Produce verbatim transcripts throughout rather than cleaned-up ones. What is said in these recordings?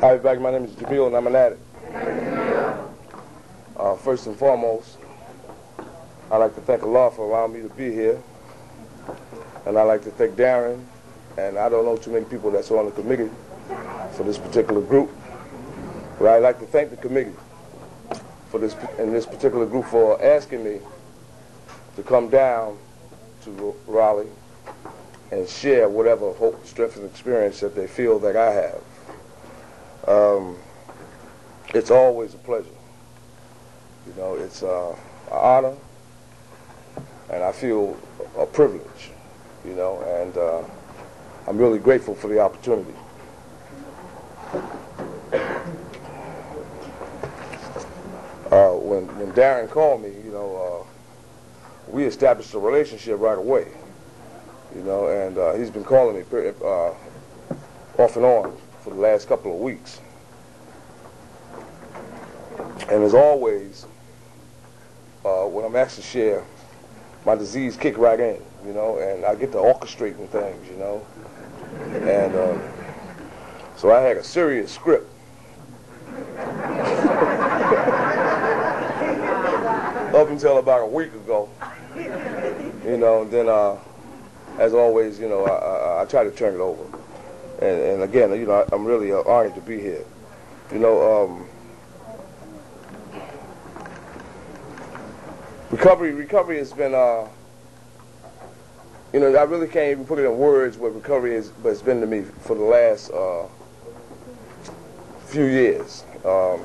Hi, everybody. My name is Jamil, and I'm an addict. Uh, first and foremost, I'd like to thank Allah for allowing me to be here. And I'd like to thank Darren, and I don't know too many people that's on the committee for this particular group. But I'd like to thank the committee for this, and this particular group for asking me to come down to Raleigh and share whatever hope, strength, and experience that they feel that I have. Um, it's always a pleasure. You know, it's uh, an honor, and I feel a privilege, you know, and uh, I'm really grateful for the opportunity. Uh, when, when Darren called me, you know, uh, we established a relationship right away, you know, and uh, he's been calling me uh, off and on for the last couple of weeks. And as always, uh, when I'm asked to share, my disease kick right in, you know, and I get to orchestrating things, you know. And uh, so I had a serious script. Up until about a week ago, you know, and then uh, as always, you know, I, I, I try to turn it over. And, and again, you know, I'm really uh, honored to be here. You know, um, recovery, recovery has been, uh, you know, I really can't even put it in words what recovery is, but it's been to me for the last uh, few years. Um,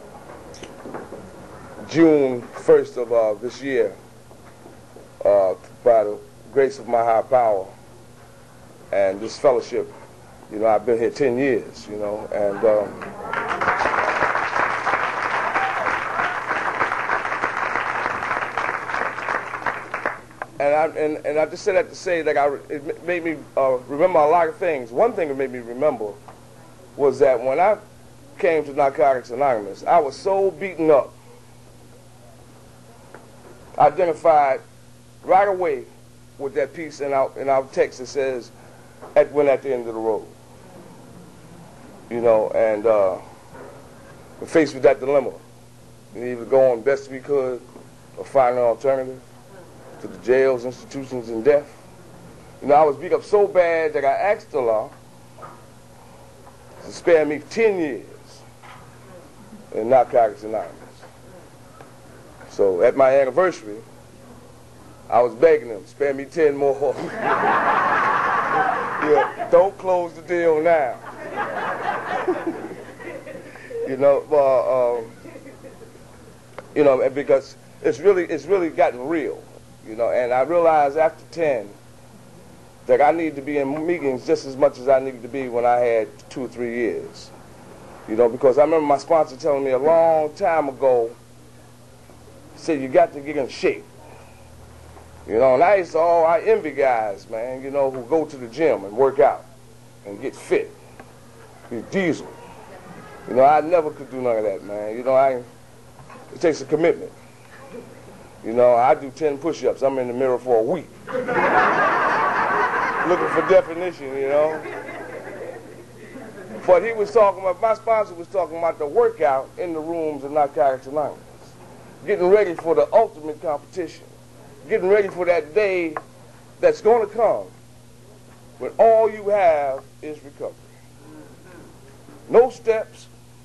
June first of uh, this year, uh, by the grace of my high power and this fellowship, you know, I've been here ten years, you know, and um, and I and, and I just said that to say that I it made me uh, remember a lot of things. One thing that made me remember was that when I came to Narcotics Anonymous, I was so beaten up. I identified right away with that piece in our in our text that says, "At when at the end of the road." You know, and uh, we're faced with that dilemma. We either go on best we could or find an alternative to the jails, institutions, and death. You know, I was beat up so bad that I asked Allah to spare me ten years in Narcotics Anonymous. So at my anniversary, I was begging them, spare me ten more. Yeah, don't close the deal now. You know, uh, um, you know, because it's really, it's really gotten real. You know, and I realized after ten that I need to be in meetings just as much as I needed to be when I had two or three years. You know, because I remember my sponsor telling me a long time ago, he said, you got to get in shape. You know, and I used to, oh, I envy guys, man, you know, who go to the gym and work out and get fit. He's diesel. You know, I never could do none of that, man. You know, I, it takes a commitment. You know, I do ten push-ups. I'm in the mirror for a week. Looking for definition, you know. But he was talking about, my sponsor was talking about the workout in the rooms of Narcotics Anonymous. Getting ready for the ultimate competition. Getting ready for that day that's going to come when all you have is recovery. No steps,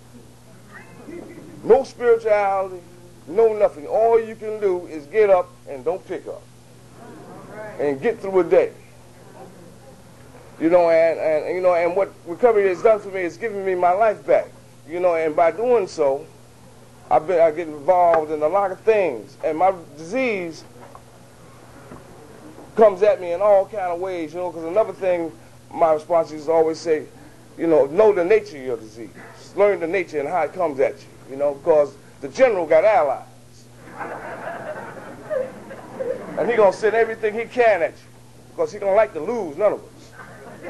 no spirituality, no nothing. All you can do is get up and don't pick up. And get through a day. You know, and, and you know, and what recovery has done for me is giving me my life back. You know, and by doing so, I've been I get involved in a lot of things. And my disease comes at me in all kind of ways, you know, because another thing my sponsors always say, you know, know the nature of your disease. Learn the nature and how it comes at you, you know, because the general got allies. And he going to send everything he can at you because he don't like to lose, none of us.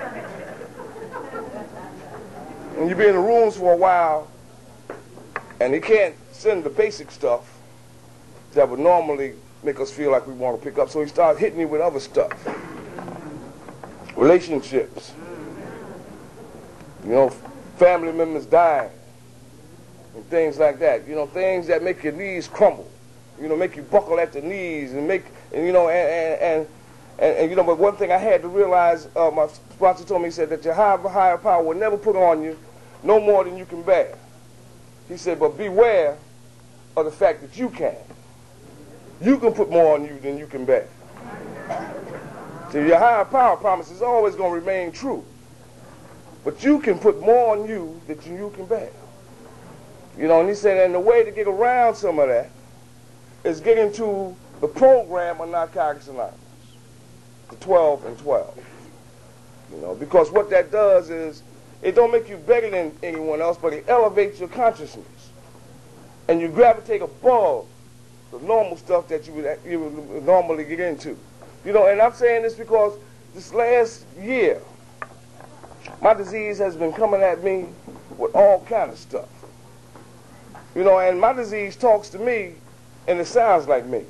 And you be in the rooms for a while and he can't send the basic stuff that would normally make us feel like we want to pick up. So he started hitting me with other stuff. Relationships. You know, family members dying, and things like that. You know, things that make your knees crumble. You know, make you buckle at the knees and make, and, you know, and, and, and, and, and, you know, but one thing I had to realize, uh, my sponsor told me, he said that your higher, higher power will never put on you no more than you can bear. He said, but beware of the fact that you can. You can put more on you than you can bear. So your higher power promise is always going to remain true. But you can put more on you than you can bear. You know, and he said, and the way to get around some of that is get into the program of Narcotics Anonymous, the twelve and twelve. You know, because what that does is it don't make you better than anyone else, but it elevates your consciousness. And you gravitate above the normal stuff that you would, you would normally get into. You know, and I'm saying this because this last year, my disease has been coming at me with all kind of stuff. You know, and my disease talks to me, and it sounds like me.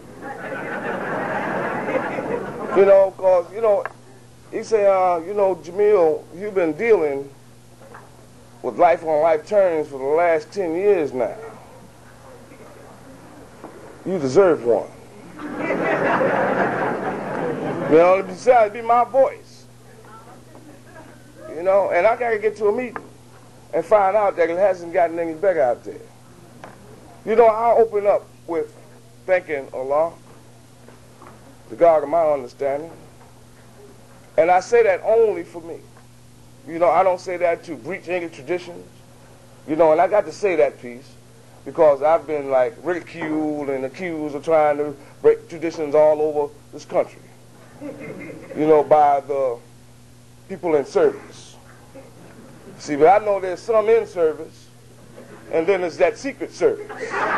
You know, because, you know, he said, uh, you know, Jamil, you've been dealing with life-on-life terms for the last ten years now. You deserve one. You know, besides, be my voice. You know, and I got to get to a meeting and find out that it hasn't gotten any better out there. You know, I'll open up with thanking Allah, the God of my understanding. And I say that only for me. You know, I don't say that to breach any traditions. You know, and I got to say that piece because I've been, like, ridiculed and accused of trying to break traditions all over this country. You know, by the people in service. See, but I know there's some in service, and then there's that secret service.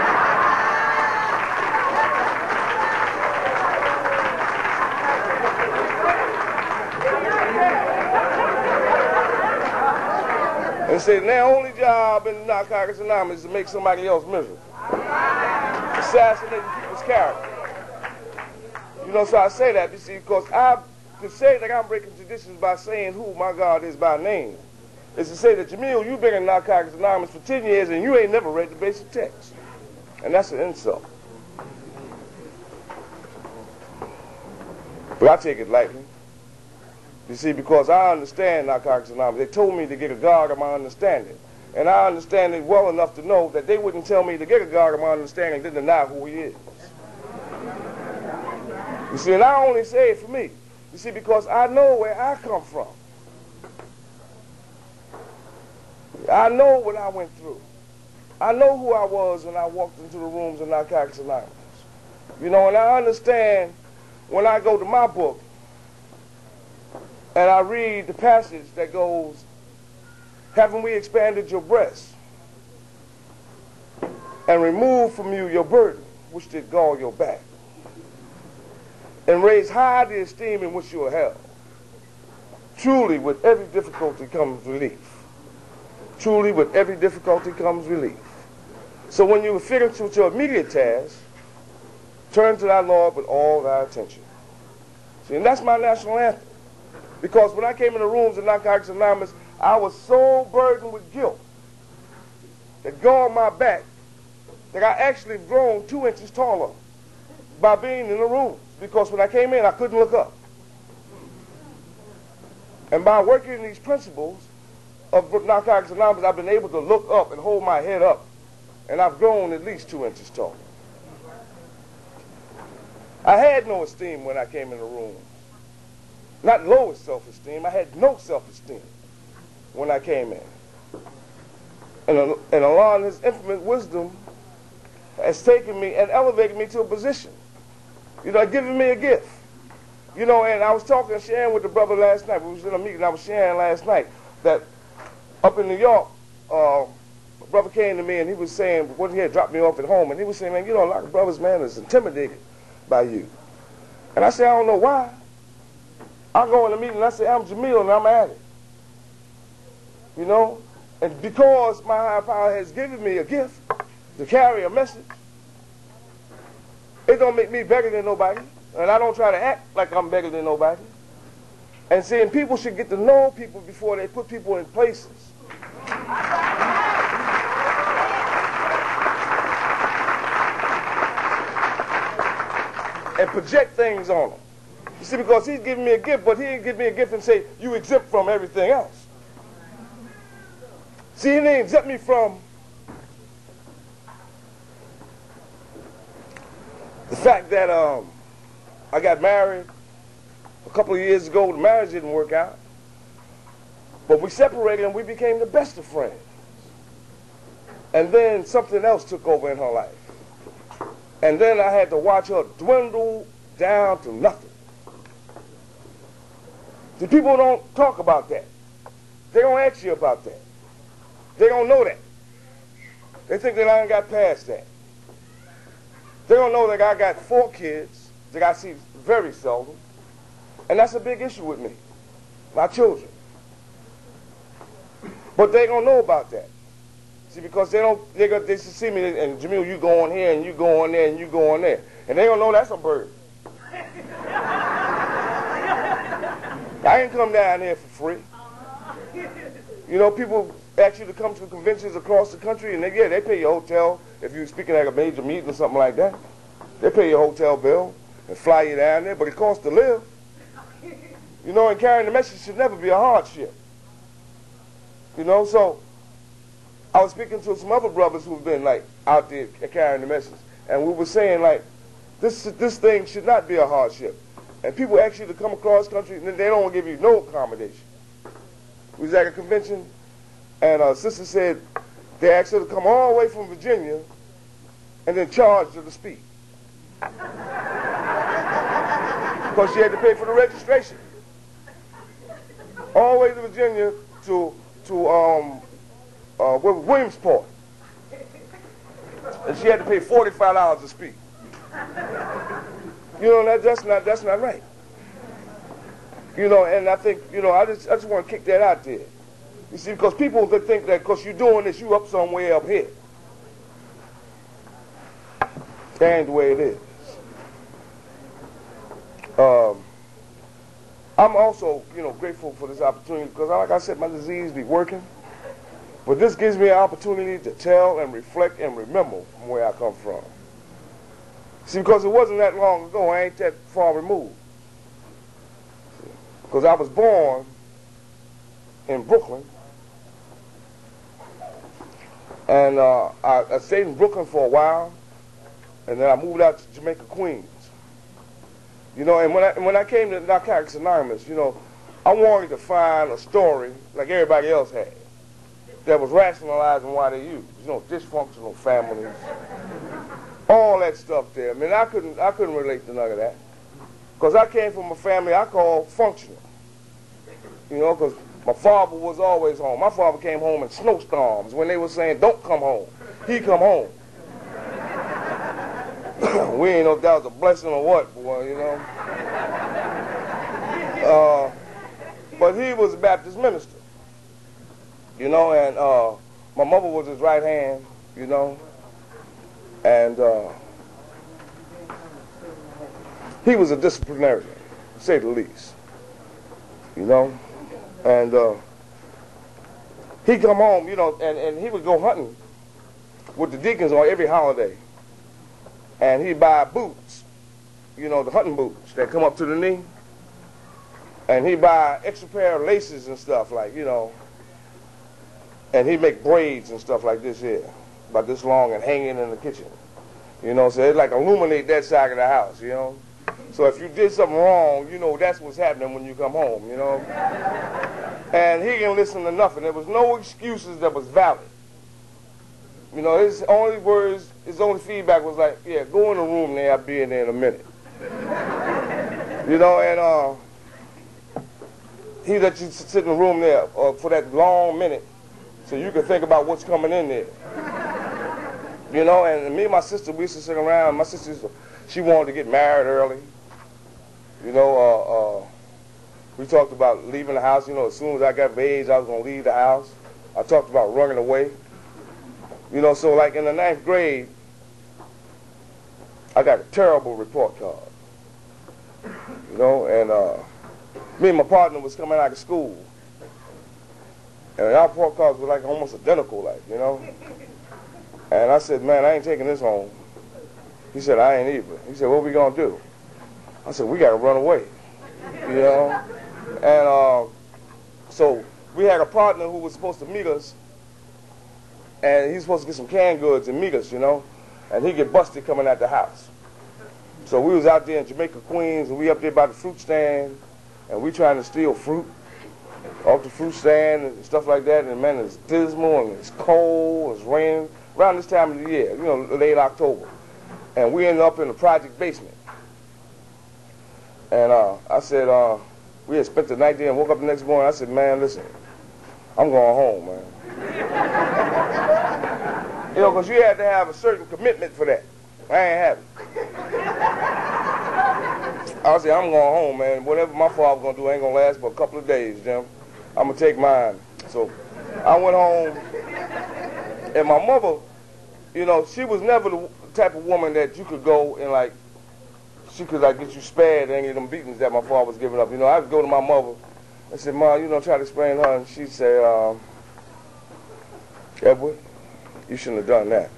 And say their only job in Narcotics Anonymous is to make somebody else miserable. Assassinating people's character. You know, so I say that, you see, because I to say that I'm breaking traditions by saying who my God is by name is to say that, Jamil, you've been in Narcotics Anonymous for ten years and you ain't never read the basic text. And that's an insult. But I take it lightly. You see, because I understand Narcotics Anonymous. They told me to get a guard of my understanding. And I understand it well enough to know that they wouldn't tell me to get a guard of my understanding and then deny who he is. You see, and I only say it for me. You see, because I know where I come from. I know what I went through. I know who I was when I walked into the rooms of Narcotics Anonymous. You know, and I understand when I go to my book and I read the passage that goes, haven't we expanded your breast and removed from you your burden, which did gall your back, and raise high the esteem in which you are held. Truly, with every difficulty comes relief. Truly, with every difficulty comes relief. So when you fit into your immediate task, turn to thy Lord with all thy attention. See, and that's my national anthem. Because when I came in the rooms of Narcotics Anonymous, I was so burdened with guilt that galled my back that I actually grown two inches taller by being in the room. Because when I came in, I couldn't look up. And by working these principles of Narcotics Anonymous, I've been able to look up and hold my head up. And I've grown at least two inches tall. I had no esteem when I came in the room. Not lowest self-esteem. I had no self-esteem when I came in. And, and Allah in His infinite wisdom has taken me and elevated me to a position. You know, giving me a gift. You know, and I was talking and sharing with the brother last night. We was in a meeting. I was sharing last night that up in New York, uh, a brother came to me and he was saying, when he had dropped me off at home, and he was saying, man, you know, a lot of brothers, man, is intimidated by you. And I said, I don't know why. I go in the meeting and I say, I'm Jamil and I'm at it. You know? And because my higher power has given me a gift to carry a message, it don't make me better than nobody. And I don't try to act like I'm better than nobody. And saying people should get to know people before they put people in places. And project things on him. You see, because he's giving me a gift, but he didn't give me a gift and say, you exempt from everything else. See, he didn't exempt me from the fact that um, I got married a couple of years ago. The marriage didn't work out. But we separated and we became the best of friends. And then something else took over in her life. And then I had to watch her dwindle down to nothing. The people don't talk about that. They don't ask you about that. They don't know that. They think that I ain't got past that. They don't know that I got four kids that I see very seldom. And that's a big issue with me, my children. But they don't know about that. See, because they don't, they, go, they see me and Jamil, you go on here and you go on there and you go on there. And they don't know that's a burden. I ain't come down here for free. You know, people ask you to come to conventions across the country, and they, yeah, they pay your hotel if you're speaking at a major meeting or something like that. They pay your hotel bill and fly you down there, but it costs to live. You know, and carrying the message should never be a hardship. You know, so I was speaking to some other brothers who've been like out there carrying the message, and we were saying like, this this thing should not be a hardship. And people ask you to come across country, and they don't give you no accommodation. We was at a convention, and a sister said they asked her to come all the way from Virginia, and then charged her to speak, because she had to pay for the registration. All the way to Virginia to to um uh Williamsport, and she had to pay forty-five dollars to speak. You know, that, that's not that's not right. You know, and I think, you know, I just I just want to kick that out there. You see, because people they think that because you're doing this, you up somewhere up here. That ain't the way it is. Um, I'm also, you know, grateful for this opportunity because, like I said, my disease be working. But this gives me an opportunity to tell and reflect and remember from where I come from. See, because it wasn't that long ago, I ain't that far removed. Because I was born in Brooklyn, and uh, I, I stayed in Brooklyn for a while, and then I moved out to Jamaica, Queens. You know, and when I, when I came to Narcotics Anonymous, you know, I wanted to find a story like everybody else had that was rationalizing why they used. You know, dysfunctional families, all that stuff there. I mean, I couldn't, I couldn't relate to none of that. Because I came from a family I call functional. You know, because my father was always home. My father came home in snowstorms when they were saying, don't come home. He come home. We ain't know if that was a blessing or what, boy, you know. Uh, but he was a Baptist minister. You know, and uh, my mother was his right hand, you know. And uh, he was a disciplinarian, to say the least. You know? And uh, he'd come home, you know, and, and he would go hunting with the deacons on every holiday. And he'd buy boots, you know, the hunting boots that come up to the knee. And he'd buy extra pair of laces and stuff, like, you know. And he'd make braids and stuff like this here, about this long and hanging in the kitchen. You know, so it'd like illuminate that side of the house, you know. So if you did something wrong, you know that's what's happening when you come home, you know. And he didn't listen to nothing. There was no excuses that was valid. You know, his only words, his only feedback was like, yeah, go in the room there, I'll be in there in a minute. You know, and uh, he let you sit in the room there uh, for that long minute so you could think about what's coming in there. You know, and me and my sister, we used to sit around. My sister, she wanted to get married early. You know, uh, uh, we talked about leaving the house. You know, as soon as I got of age, I was going to leave the house. I talked about running away. You know, so like in the ninth grade, I got a terrible report card. You know, and uh, me and my partner was coming out of school. And our parked cars were like almost identical, like, you know. And I said, man, I ain't taking this home. He said, I ain't either. He said, what we gonna do? I said, we gotta run away, you know. And uh, so we had a partner who was supposed to meet us, and he's supposed to get some canned goods and meet us, you know. And he get busted coming out the house. So we was out there in Jamaica, Queens, and we up there by the fruit stand, and we trying to steal fruit off the fruit stand and stuff like that. And man, it's dismal and it's cold, it's raining around this time of the year, you know, late October. And we ended up in the project basement. And uh, I said, uh, we had spent the night there and woke up the next morning. I said, man, listen, I'm going home, man. You know, because you had to have a certain commitment for that. I ain't have it. I said, I'm going home, man. Whatever my father's going to do ain't going to last but a couple of days, Jim. I'm going to take mine. So I went home, and my mother, you know, she was never the type of woman that you could go and, like, she could, like, get you spared any of them beatings that my father was giving up. You know, I would go to my mother and say, Ma, you know, try to explain to her, and she'd say, um, Edward, you shouldn't have done that.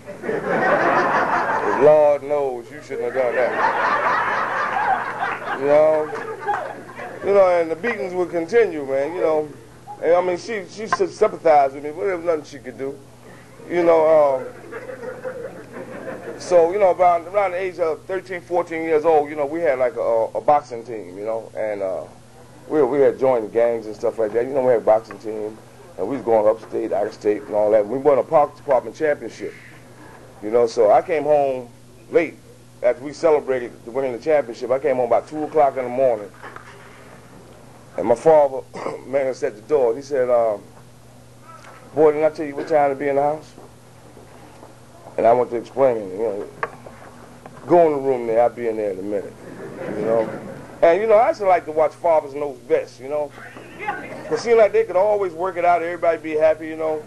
Lord knows you shouldn't have done that. You know? You know, and the beatings would continue, man, you know. And, I mean, she, she sympathized with me, but there was nothing she could do. You know, um, so, you know, about, around the age of thirteen, fourteen years old, you know, we had like a, a boxing team, you know, and uh, we, we had joined gangs and stuff like that. You know, we had a boxing team, and we was going upstate, out of state, and all that. We won a park department championship, you know, so I came home late after we celebrated the winning the championship. I came home about two o'clock in the morning, and my father met us at the door. He said, um, boy, didn't I tell you what time to be in the house? And I went to explain it, you know. Go in the room there, I'll be in there in a minute, you know. And, you know, I used to like to watch Fathers Knows Best, you know. It seemed like they could always work it out, everybody be happy, you know.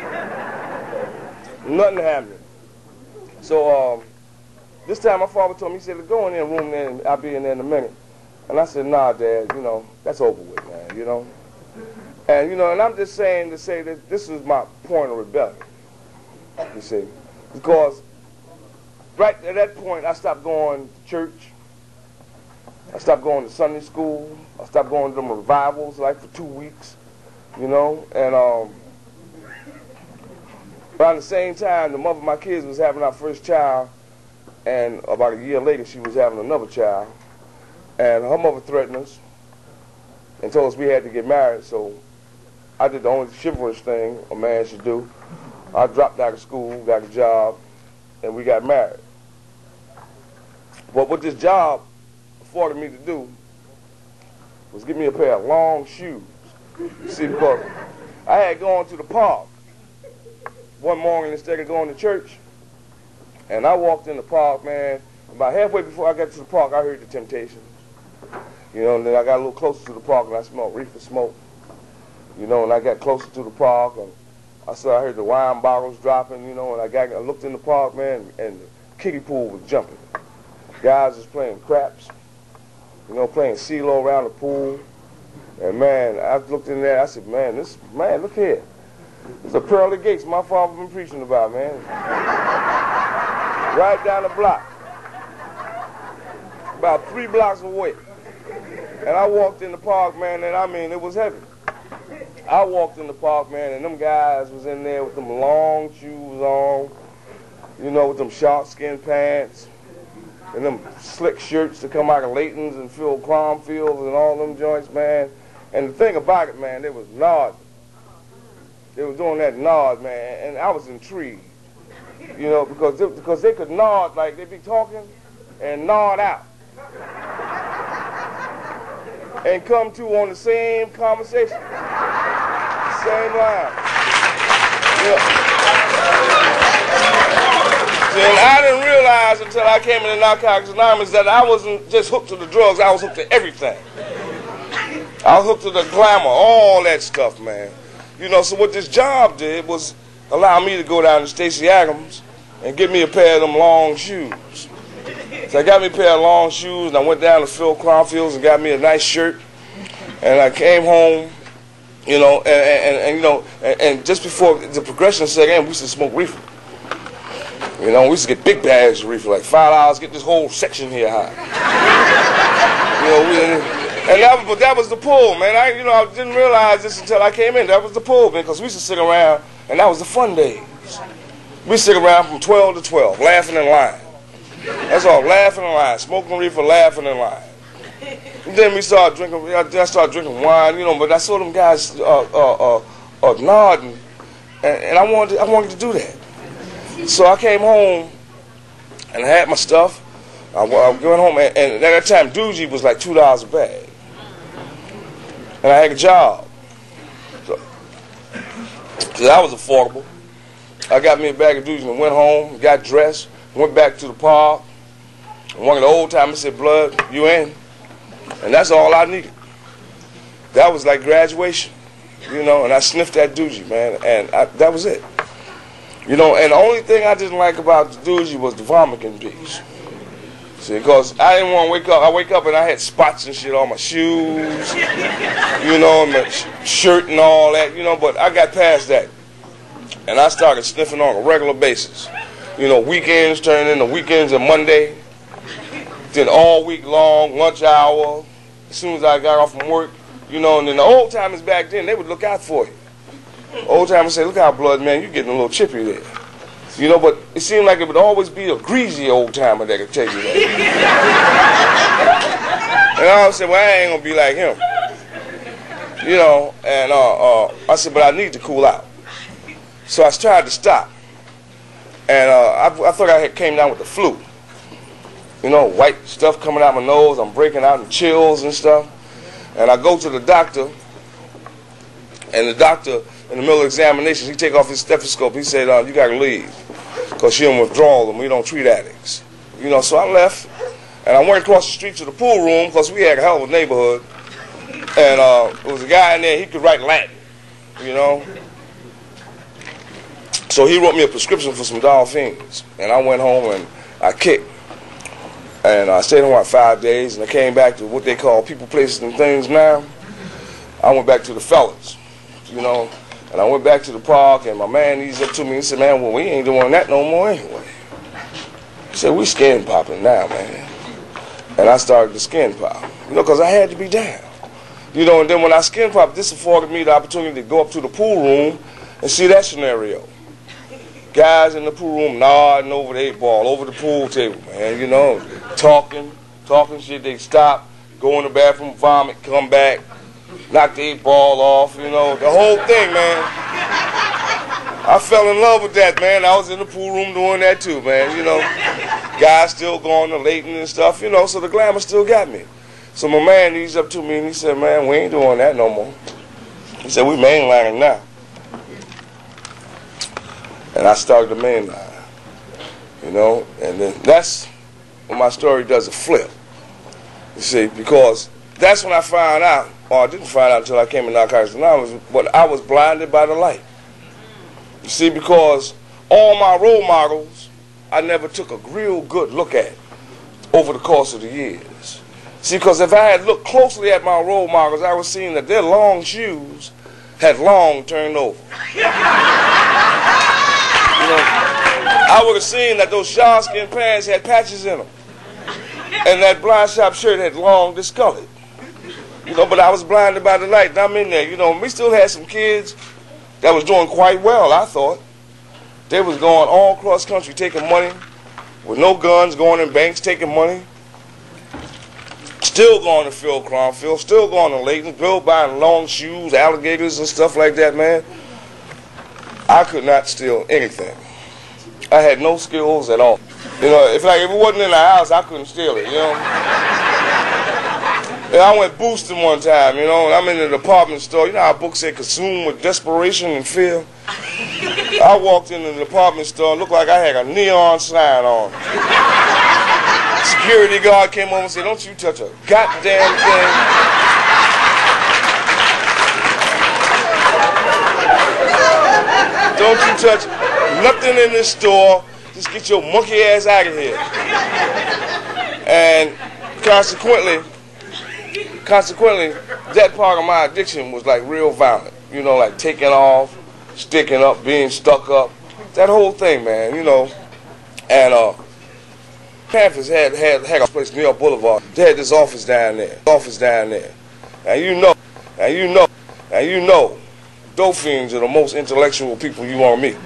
Nothing happening. So, um, this time my father told me, he said, go in the room there and I'll be in there in a minute. And I said, nah, Dad, you know, that's over with, man, you know. And, you know, and I'm just saying to say that this is my point of rebellion, you see. Because right at that point, I stopped going to church. I stopped going to Sunday school. I stopped going to them revivals, like, for two weeks, you know. And um, around the same time, the mother of my kids was having our first child, and about a year later, she was having another child. And her mother threatened us and told us we had to get married, so I did the only chivalrous thing a man should do. I dropped out of school, got a job, and we got married. But what this job afforded me to do was give me a pair of long shoes. See, because I had gone to the park one morning instead of going to church, and I walked in the park, man. About halfway before I got to the park, I heard the Temptations. You know, and then I got a little closer to the park, and I smelled reefer smoke. You know, and I got closer to the park, and I saw, I heard the wine bottles dropping, you know, and I got, I looked in the park, man, and the kiddie pool was jumping. Guys was playing craps, you know, playing CeeLo around the pool. And, man, I looked in there, I said, man, this, man, look here. It's the pearly gates my father been preaching about, man. Right down the block. About three blocks away. And I walked in the park, man, and I mean, it was heavy. I walked in the park, man, and them guys was in there with them long shoes on, you know, with them shark skin pants, and them slick shirts that come out of Layton's and Phil Cromfields and all them joints, man. And the thing about it, man, they was nodding. They was doing that nod, man, and I was intrigued, you know, because they, because they could nod like they be talking and nod out. And come to on the same conversation, same line. Yeah. And I didn't realize until I came into Narcotics Anonymous that I wasn't just hooked to the drugs, I was hooked to everything. I was hooked to the glamour, all that stuff, man. You know, so what this job did was allow me to go down to Stacey Adams and get me a pair of them long shoes. So I got me a pair of long shoes, and I went down to Phil Cromfields and got me a nice shirt. And I came home You know, and, and, and you know, and, and just before the progression set in, we used to smoke reefer. You know, we used to get big bags of reefer, like five dollars, get this whole section here high. You know, we, and that was, but that was the pull, man. I, you know, I didn't realize this until I came in. That was the pull, man, because we used to sit around, and that was the fun days. We sit around from twelve to twelve, laughing and lying. That's all, laughing and lying, smoking reefer, laughing and lying. And then we started drinking. I started drinking wine, you know. But I saw them guys uh, uh, uh, uh, nodding, and, and I wanted, to, I wanted to do that. So I came home, and I had my stuff. I, I went home, and, and at that time, Doogie was like two dollars a bag, and I had a job, so, so that was affordable. I got me a bag of Doogie and went home, got dressed, went back to the park. And one of the old timers said, "Blood, you in?" And that's all I needed. That was like graduation, you know, and I sniffed that Doogie, man, and I, that was it. You know, and the only thing I didn't like about the Doogie was the vomiting piece. See, because I didn't want to wake up. I wake up and I had spots and shit on my shoes, you know, and my sh shirt and all that, you know, but I got past that. And I started sniffing on a regular basis. You know, weekends turned into weekends and Monday. Then all week long, lunch hour, as soon as I got off from work, you know, and then the old timers back then, they would look out for you. Old timers say, "Look out, Blood, man, you're getting a little chippy there." You know, but it seemed like it would always be a greasy old timer that could tell you that. And I said, "Well, I ain't going to be like him." You know, and uh, uh, I said, "But I need to cool out." So I tried to stop. And uh, I, I thought I had came down with the flu. You know, white stuff coming out my nose. I'm breaking out in chills and stuff. And I go to the doctor, and the doctor, in the middle of examination, he take off his stethoscope. He said, uh, "You got to leave, because you're in withdrawal, and we don't treat addicts." You know, so I left, and I went across the street to the pool room, because we had a hell of a neighborhood. And uh, there was a guy in there, he could write Latin, you know. So he wrote me a prescription for some Dolphins, and I went home and I kicked. And I stayed home about five days, and I came back to what they call people, places, and things now. I went back to the fellas, you know, and I went back to the park, and my man eased up to me and said, "Man, well, we ain't doing that no more anyway." He said, "We skin popping now, man." And I started the skin pop, you know, because I had to be down. You know, and then when I skin popped, this afforded me the opportunity to go up to the pool room and see that scenario. Guys in the pool room nodding over the eight ball, over the pool table, man, you know, talking, talking shit. They stop, go in the bathroom, vomit, come back, knock the eight ball off, you know, the whole thing, man. I fell in love with that, man. I was in the pool room doing that too, man, you know. Guys still going to Leighton and stuff, you know, so the glamour still got me. So my man eased up to me and he said, "Man, we ain't doing that no more." He said, "We mainlining now." And I started the main line, you know, and then that's when my story does a flip, you see, because that's when I found out, or I didn't find out until I came to Narcotics Anonymous, but I was blinded by the light. You see, because all my role models, I never took a real good look at over the course of the years. See, because if I had looked closely at my role models, I was seeing that their long shoes had long turned over. You know, I would have seen that those sharkskin pants had patches in them, and that blind shop shirt had long discolored. You know, but I was blinded by the light, and I'm in there. You know, we still had some kids that was doing quite well, I thought. They was going all across country taking money, with no guns, going in banks taking money. Still going to Phil Cromfield, still going to Leighton, still buying long shoes, alligators and stuff like that, man. I could not steal anything. I had no skills at all. You know, if like if it wasn't in the house, I couldn't steal it, you know. And I went boosting one time, you know, and I'm in the department store. You know how books say consumed with desperation and fear? I walked into the department store and looked like I had a neon sign on. Security guard came over and said, "Don't you touch a goddamn thing." Don't you touch nothing in this store. Just get your monkey ass out of here. And consequently, consequently, that part of my addiction was like real violent. you know, like taking off, sticking up, being stuck up, that whole thing, man, you know. And uh, Panthers had had had a place near Boulevard. They had this office down there, office down there. And you know, and you know, and you know, dope fiends are the most intellectual people you want to meet.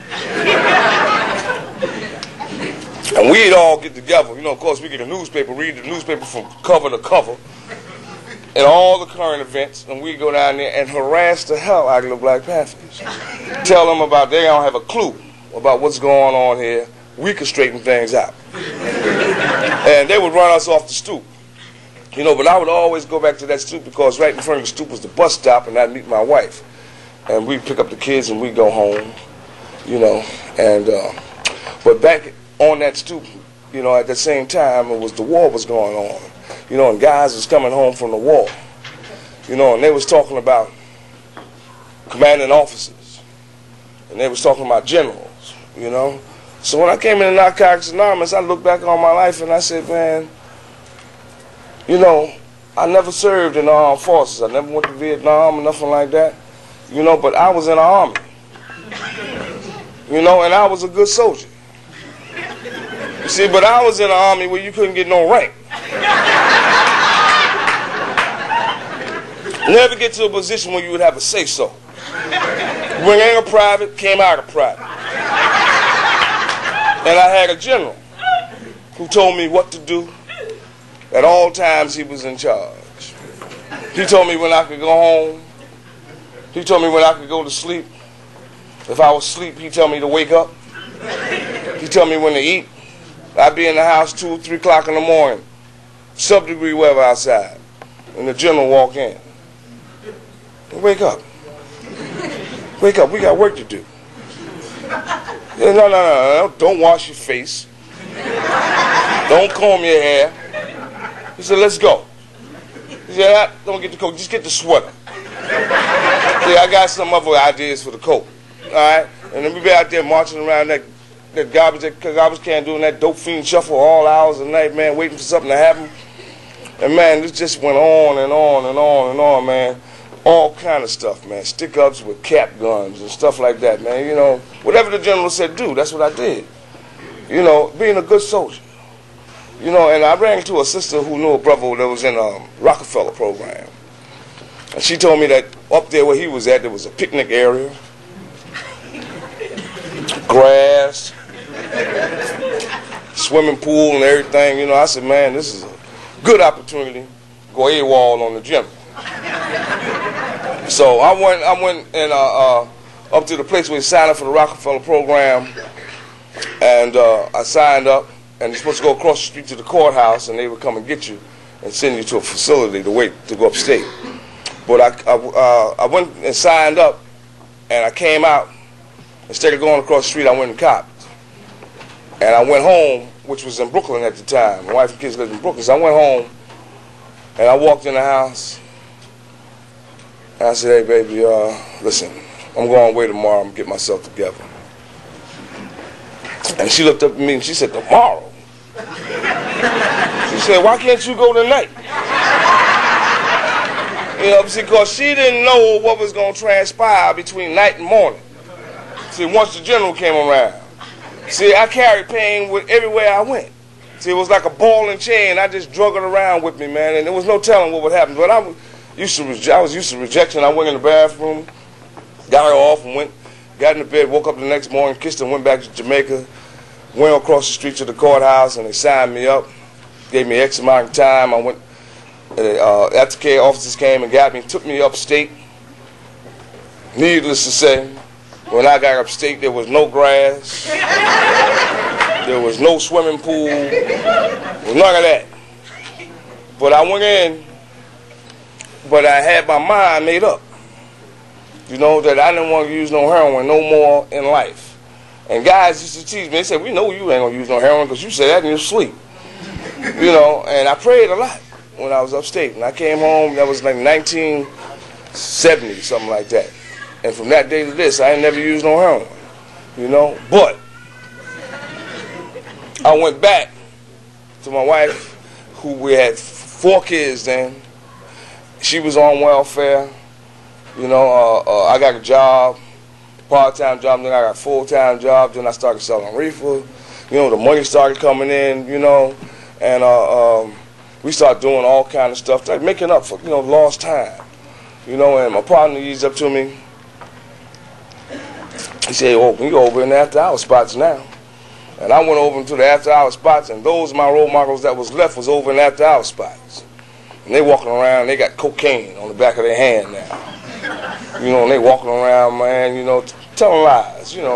And we'd all get together, you know, of course we get a newspaper, read the newspaper from cover to cover, and all the current events, and we go down there and harass the hell out of the Black Panthers. Tell them about, they don't have a clue about what's going on here. We could straighten things out. And they would run us off the stoop. You know, but I would always go back to that stoop because right in front of the stoop was the bus stop, and I'd meet my wife. And we'd pick up the kids and we'd go home, you know. And, uh, but back on that stoop, you know, at the same time, it was the war was going on. You know, and guys was coming home from the war. You know, and they was talking about commanding officers. And they was talking about generals, you know. So when I came into Narcotics Anonymous, I looked back on my life and I said, man, you know, I never served in the armed forces. I never went to Vietnam or nothing like that. You know, but I was in the army. You know, and I was a good soldier. You see, but I was in the army where you couldn't get no rank. Never get to a position where you would have a say-so. When I ain't a private, came out of private. And I had a general who told me what to do. At all times, he was in charge. He told me when I could go home. He told me when I could go to sleep. If I was asleep, he'd tell me to wake up. He'd tell me when to eat. I'd be in the house two or three o'clock in the morning, sub-degree weather outside, and the general walk in. Wake up. Wake up, we got work to do. No, no, no, no, don't wash your face. Don't comb your hair. He said, let's go. He said, don't get the coat, just get the sweater. See, I got some other ideas for the coat. All right? And then we be out there marching around that, that garbage, that garbage can doing that dope fiend shuffle all hours of the night, man, waiting for something to happen. And, man, this just went on and on and on and on, man. All kind of stuff, man. Stick-ups with cap guns and stuff like that, man. You know, whatever the general said do, that's what I did. You know, being a good soldier. You know, and I ran into a sister who knew a brother that was in a Rockefeller program. And she told me that up there where he was at, there was a picnic area, grass, swimming pool and everything. You know, I said, man, this is a good opportunity to go AWOL on the general. So I went, I went and uh, uh, up to the place where he signed up for the Rockefeller program, and uh, I signed up, and you're supposed to go across the street to the courthouse, and they would come and get you and send you to a facility to wait to go upstate. But I, I, uh, I went and signed up, and I came out. Instead of going across the street, I went and copped. And I went home, which was in Brooklyn at the time. My wife and kids lived in Brooklyn. So I went home, and I walked in the house, and I said, hey, baby, uh, listen, I'm going away tomorrow. I'm going to get myself together. And she looked up at me, and she said, tomorrow? She said, why can't you go tonight? You know, because she didn't know what was going to transpire between night and morning. See, once the general came around. See, I carried pain with everywhere I went. See, it was like a ball and chain. I just drug it around with me, man, and there was no telling what would happen. But I was used to, I was used to rejection. I went in the bathroom, got her off, and went, got in the bed, woke up the next morning, kissed her, went back to Jamaica, went across the street to the courthouse, and they signed me up, gave me X amount of time. I went, uh, aftercare officers came and got me, took me upstate. Needless to say, when I got upstate, there was no grass, there was no swimming pool, there was none of that. But I went in, but I had my mind made up, you know, that I didn't want to use no heroin no more in life. And guys used to tease me, they said, we know you ain't going to use no heroin because you said that in your sleep. You know, and I prayed a lot when I was upstate. And I came home, that was like nineteen seventy, something like that. And from that day to this, I ain't never used no heroin, you know. But I went back to my wife, who we had four kids then. She was on welfare. You know, uh, uh, I got a job, part-time job, then I got a full-time job, then I started selling reefer. You know, the money started coming in, you know, and uh, um, we started doing all kind of stuff, like making up for, you know, lost time. You know, and my partner eased up to me. He said, oh, we go over in the after-hour spots now. And I went over into the after-hour spots, and those my role models that was left was over in the after-hour spots. And they walking around, they got cocaine on the back of their hand now. You know, and they walking around, man, you know, telling lies, you know.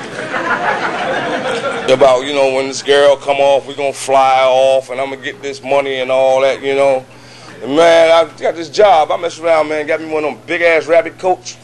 About, you know, when this girl come off, we gonna fly off, and I'm gonna get this money and all that, you know. And man, I got this job. I messed around, man, got me one of them big-ass rabbit coats.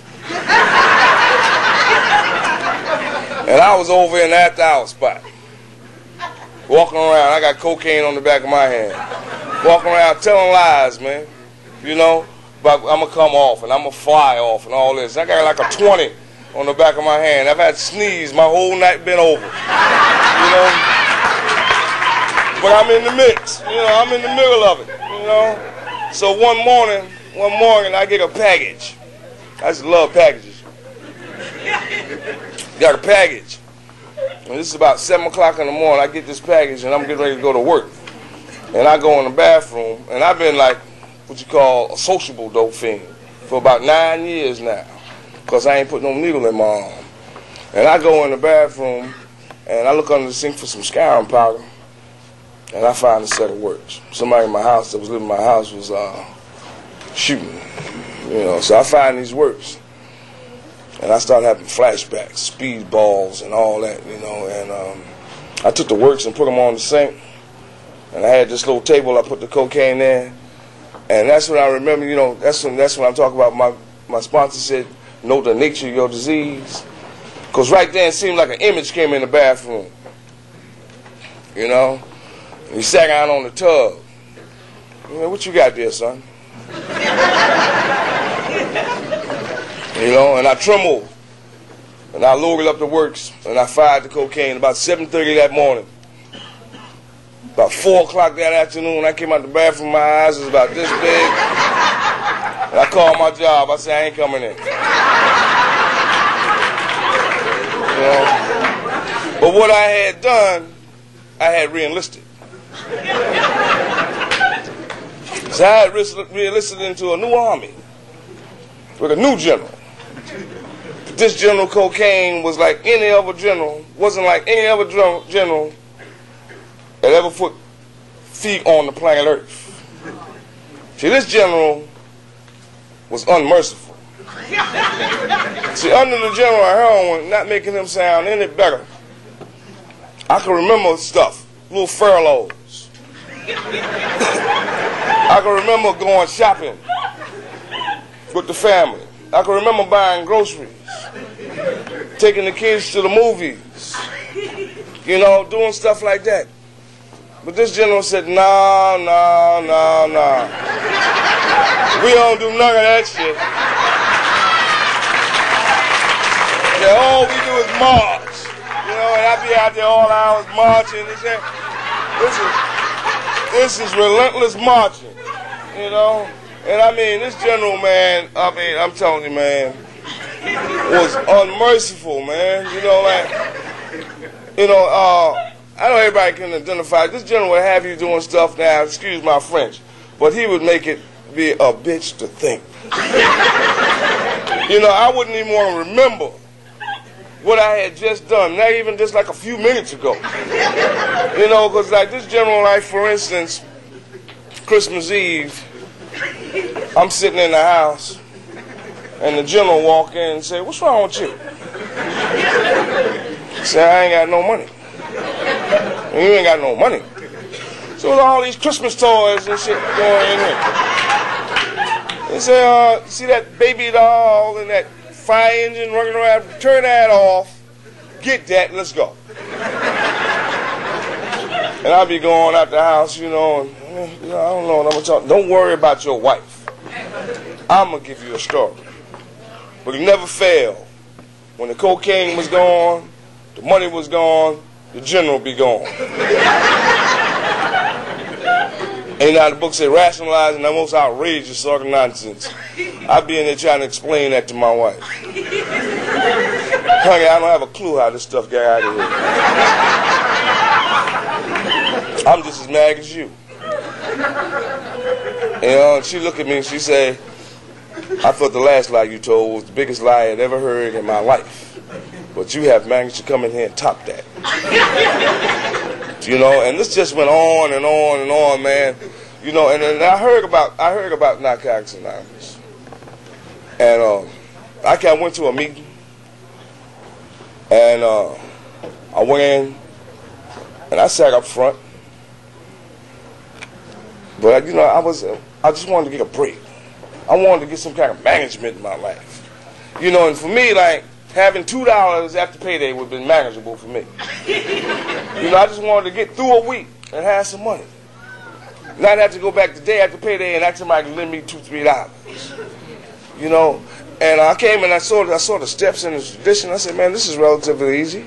And I was over in the after-hour spot. Walking around, I got cocaine on the back of my hand. Walking around telling lies, man. You know, but I'm going to come off and I'm going to fly off and all this. I got like a twenty on the back of my hand. I've had sneeze my whole night been over. You know? But I'm in the mix. You know, I'm in the middle of it. You know? So one morning, one morning I get a package. I just love packages. Got a package. And this is about seven o'clock in the morning. I get this package and I'm getting ready to go to work. And I go in the bathroom, and I've been like what you call a sociable dope fiend for about nine years now, because I ain't put no needle in my arm. And I go in the bathroom, and I look under the sink for some scouring powder, and I find a set of works. Somebody in my house that was living in my house was uh, shooting, you know. So I find these works, and I start having flashbacks, speedballs, and all that, you know. And um, I took the works and put them on the sink. And I had this little table, I put the cocaine in. And that's when I remember, you know, that's when that's when I'm talking about my, my sponsor said, know the nature of your disease. Because right then it seemed like an image came in the bathroom. You know? And he sat down on the tub. You know, what you got there, son? You know, and I trembled. And I loaded up the works, and I fired the cocaine about seven thirty that morning. About four o'clock that afternoon, I came out the bathroom, my eyes was about this big. And I called my job. I said, I ain't coming in. You know? But what I had done, I had re-enlisted. So I had re-enlisted into a new army with a new general. This General Cocaine was like any other general, wasn't like any other general that ever put feet on the planet Earth. See, this general was unmerciful. See, under the general of heroin, not making him sound any better, I can remember stuff, little furloughs. I can remember going shopping with the family. I can remember buying groceries, taking the kids to the movies, you know, doing stuff like that. But this general said, no, no, no, no. We don't do none of that shit. Yeah, all we do is march. You know, and I be out there all hours marching and shit. This is, this is relentless marching, you know. And I mean, this general, man, I mean, I'm telling you, man, was unmerciful, man. You know, like, you know, uh, I know everybody can identify. This general would have you doing stuff now, excuse my French, but he would make it be a bitch to think. You know, I wouldn't even want to remember what I had just done, not even just like a few minutes ago. You know, because like this general, like for instance, Christmas Eve, I'm sitting in the house, and the general walk in and say, what's wrong with you? I say, I ain't got no money. And you ain't got no money. So there's all these Christmas toys and shit going in here. They say, uh, see that baby doll and that fire engine running around? Turn that off. Get that and let's go. And I'll be going out the house, you know, and you know, I don't know what I'm gonna talk. Don't worry about your wife. I'm gonna give you a story. But it never failed. When the cocaine was gone, the money was gone, the general be gone. Ain't how the book say rationalizing the most outrageous sort of nonsense. I'd be in there trying to explain that to my wife. Honey, I don't have a clue how this stuff got out of here. I'm just as mad as you. You know, and she looked at me and she said, I thought the last lie you told was the biggest lie I'd ever heard in my life. But you have managed to come in here and top that. You know, and this just went on and on and on, man. You know, and then I heard about I heard about Narcotics Anonymous. And uh, I kind of went to a meeting, and uh, I went in, and I sat up front. But you know, I was I just wanted to get a break. I wanted to get some kind of management in my life. You know, and for me, like, having two dollars after payday would have been manageable for me. You know, I just wanted to get through a week and have some money. Not have to go back the day after payday and ask somebody to lend me two, three dollars. You know, and I came and I saw I saw the steps in the tradition. I said, man, this is relatively easy.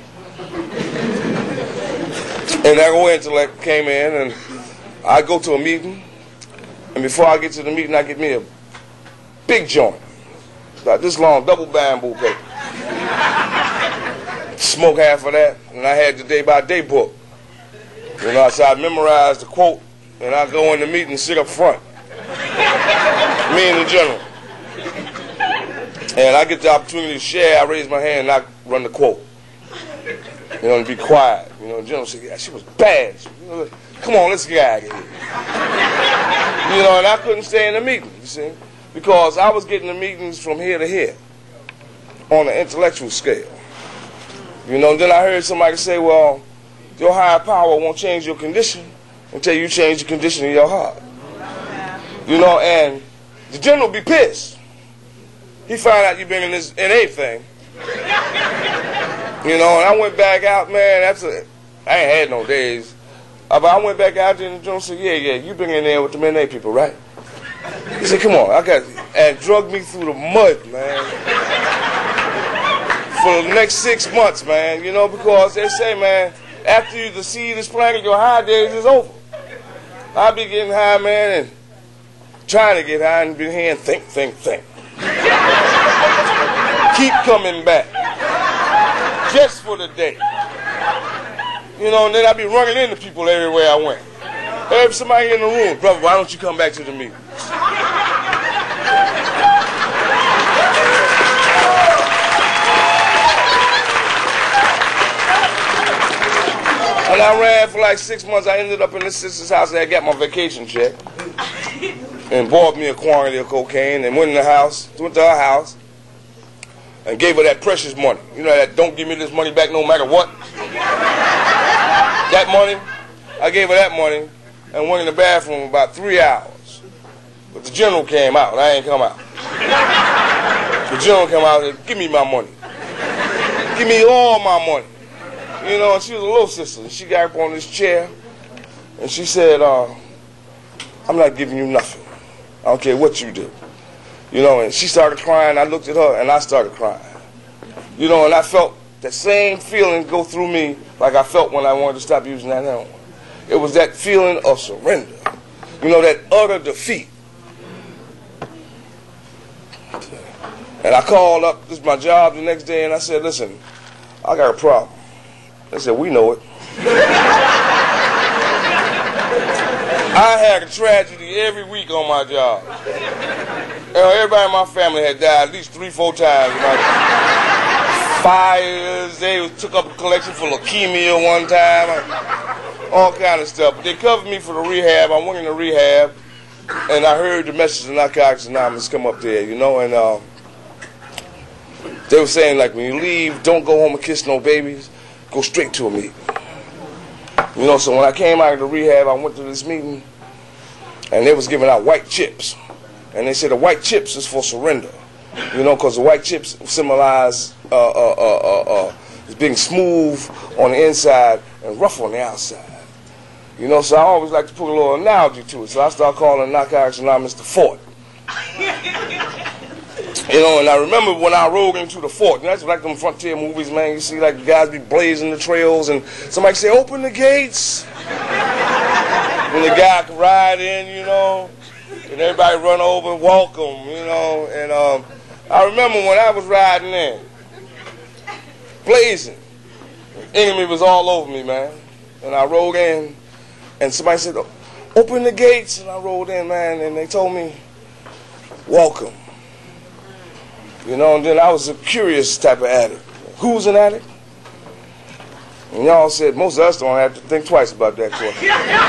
And I go into like came in and I go to a meeting, and before I get to the meeting, I get me a big joint, about this long, double bamboo paper. Smoke half of that, and I had the day by day book. You know, so I memorized the quote, and I go in the meeting and sit up front. Me and the general. And I get the opportunity to share. I raise my hand and I run the quote. You know, and be quiet. You know, the general said, yeah, she was bad. You know, come on, let's get out of here. You know, and I couldn't stay in the meeting, you see, because I was getting the meetings from here to here on an intellectual scale. You know, then I heard somebody say, well, your higher power won't change your condition until you change the condition of your heart. You know, and the general be pissed. He found out you been in this in anything. You know, and I went back out, man, that's a, I ain't had no days. Uh, but I went back out there and the general said, yeah, yeah, you been in there with the M N A people, right? He said, come on, I got you. And drug me through the mud, man. For the next six months, man, you know, because they say, man, after you, the seed is planted, your high days is over. I be getting high, man, and trying to get high and be here and think, think, think. Keep coming back. Just for the day. You know, and then I be running into people everywhere I went. Every somebody in the room, brother, why don't you come back to the meeting? And I ran for like six months. I ended up in this sister's house and I got my vacation check. And bought me a quantity of cocaine and went in the house, went to her house, and gave her that precious money. You know that don't give me this money back no matter what? That money, I gave her that money and went in the bathroom about three hours. But the general came out, and I ain't come out. The general came out and said, give me my money. Give me all my money. You know, and she was a little sister. And she got up on this chair, and she said, uh, I'm not giving you nothing. I don't care what you do. You know, and she started crying. I looked at her, and I started crying. You know, and I felt that same feeling go through me like I felt when I wanted to stop using that heroin. It was that feeling of surrender. You know, that utter defeat. And I called up, this is my job the next day, and I said, listen, I got a problem. They said, we know it. I had a tragedy every week on my job. You know, everybody in my family had died at least three, four times. Like fires, they took up a collection for leukemia one time, all kind of stuff. But they covered me for the rehab. I went into rehab, and I heard the message of Narcotics Anonymous come up there, you know, and uh, they were saying, like, when you leave, don't go home and kiss no babies. Go straight to a meeting. You know, so when I came out of the rehab, I went to this meeting, and they was giving out white chips. And they said the white chips is for surrender. You know, because the white chips symbolize uh, uh, uh, uh, uh, being smooth on the inside and rough on the outside. You know, so I always like to put a little analogy to it. So I started calling Narcotics Anonymous the fort. You know, and I remember when I rode into the fort, and that's like them frontier movies, man. You see, like, the guys be blazing the trails, and somebody say, open the gates. And the guy can ride in, you know. and everybody run over and welcome, you know. And um, I remember when I was riding in, blazing, enemy was all over me, man. And I rode in, and somebody said, open the gates, and I rode in, man, and they told me, welcome. You know, and then I was a curious type of addict. Who's an addict? And y'all said, most of us don't have to think twice about that question.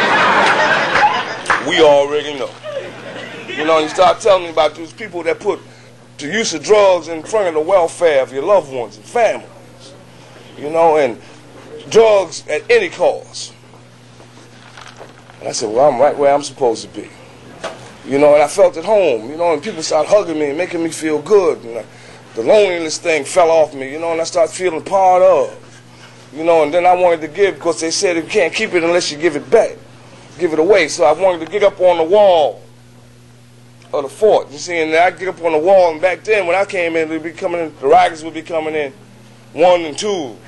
We already know. You know, you start telling me about those people that put the use of drugs in front of the welfare of your loved ones and families. You know, and drugs at any cost. And I said, well, I'm right where I'm supposed to be. You know, and I felt at home, you know, and people started hugging me and making me feel good. And I, the loneliness thing fell off me, you know, and I started feeling part of. You know, and then I wanted to give because they said you can't keep it unless you give it back, give it away. So I wanted to get up on the wall of the fort. You see, and I get up on the wall, and back then when I came in, they'd be coming in, the Rikers would be coming in one and twos.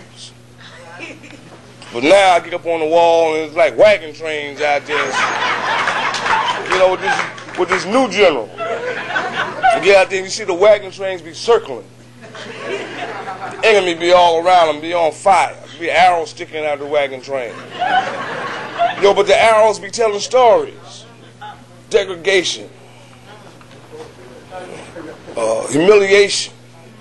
But now I get up on the wall, and it's like wagon trains out there. You know, with this, with this new general. You get out there and you see the wagon trains be circling. The enemy be all around them, be on fire. Be arrows sticking out of the wagon train. Yo, but the arrows be telling stories. Degradation. Uh, humiliation.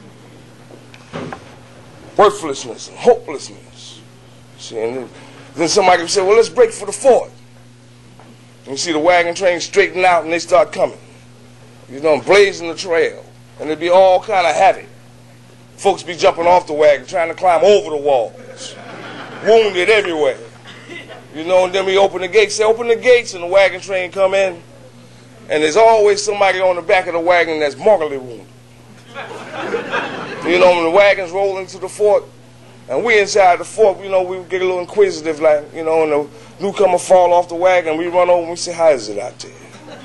Worthlessness and hopelessness. See, and then, then somebody would say, well, let's break for the fort. And you see the wagon train straighten out and they start coming. You know, blazing the trail. And there'd be all kind of havoc. Folks be jumping off the wagon, trying to climb over the walls. Wounded everywhere. You know, and then we open the gates. Say, open the gates, and the wagon train come in. And there's always somebody on the back of the wagon that's mortally wounded. You know, when the wagons roll into the fort, and we inside the fort, you know, we get a little inquisitive, like, you know, and the newcomer fall off the wagon, we run over and we say, how is it out there?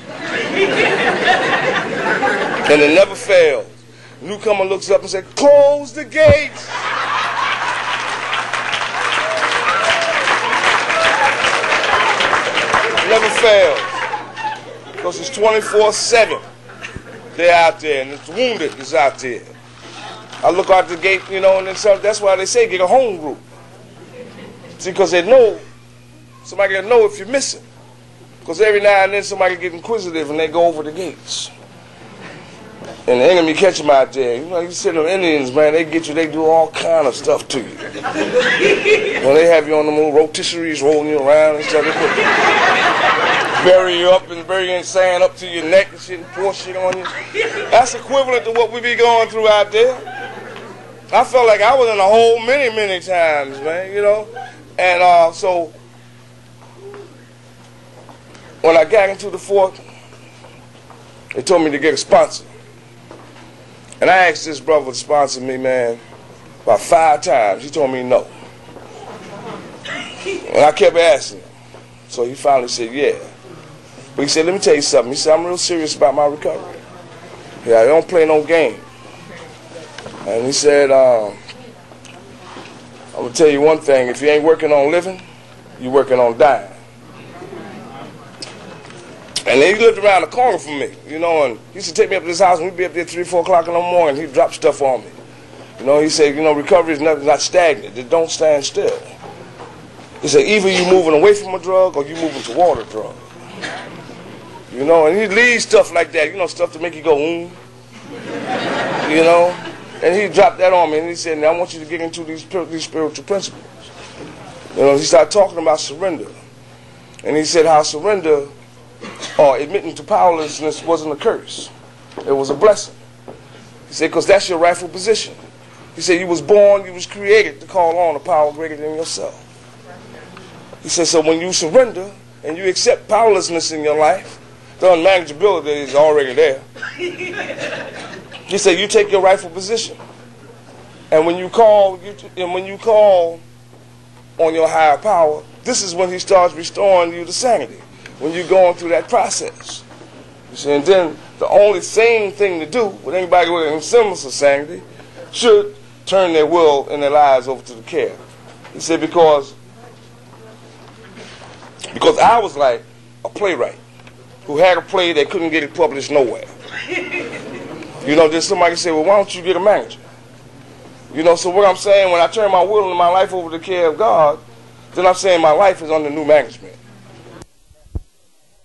And it never fails. The newcomer looks up and says, close the gates. It never fails. Because it's twenty-four seven. They're out there, and it's wounded that's out there. I look out the gate, you know, and then some, that's why they say get a home group. See, because they know, somebody will know if you're missing. Because every now and then somebody get inquisitive and they go over the gates. And the enemy catch them out there. You know, you see them Indians, man, they get you, they do all kind of stuff to you. When they have you on the move, rotisseries rolling you around and stuff, they put, bury you up and bury you sand up to your neck and shit and pour shit on you. That's equivalent to what we be going through out there. I felt like I was in a hole many, many times, man, you know. And uh, so, when I got into the fort, they told me to get a sponsor. And I asked this brother to sponsor me, man, about five times. He told me no. And I kept asking him. So he finally said, yeah. But he said, let me tell you something. He said, I'm real serious about my recovery. Yeah, I don't play no game. And he said, um, I'm going to tell you one thing. If you ain't working on living, you're working on dying. And then he lived around the corner from me, you know, and he used to take me up to his house, and we'd be up there three, four o'clock in the morning, he'd drop stuff on me. You know, he said, you know, recovery is not, not stagnant. It don't stand still. He said, either you moving away from a drug or you moving toward a drug. You know, and he'd leave stuff like that, you know, stuff to make you go, mm. You know, and he dropped that on me, and he said, now I want you to get into these, these spiritual principles. You know, he started talking about surrender. And he said how surrender or admitting to powerlessness wasn't a curse. It was a blessing. He said, because that's your rightful position. He said, you was born, you was created to call on a power greater than yourself. He said, so when you surrender and you accept powerlessness in your life, the unmanageability is already there. He said, you take your rightful position. And when you call, you, and when you call on your higher power, this is when he starts restoring you to sanity. When you're going through that process. You see, and then the only sane thing to do with anybody with a semblance of sanity should turn their will and their lives over to the care. He said, because, because I was like a playwright. who had a play that couldn't get it published nowhere. You know, then somebody said, well, why don't you get a manager? You know, so what I'm saying, when I turn my will and my life over to the care of God, then I'm saying my life is under new management.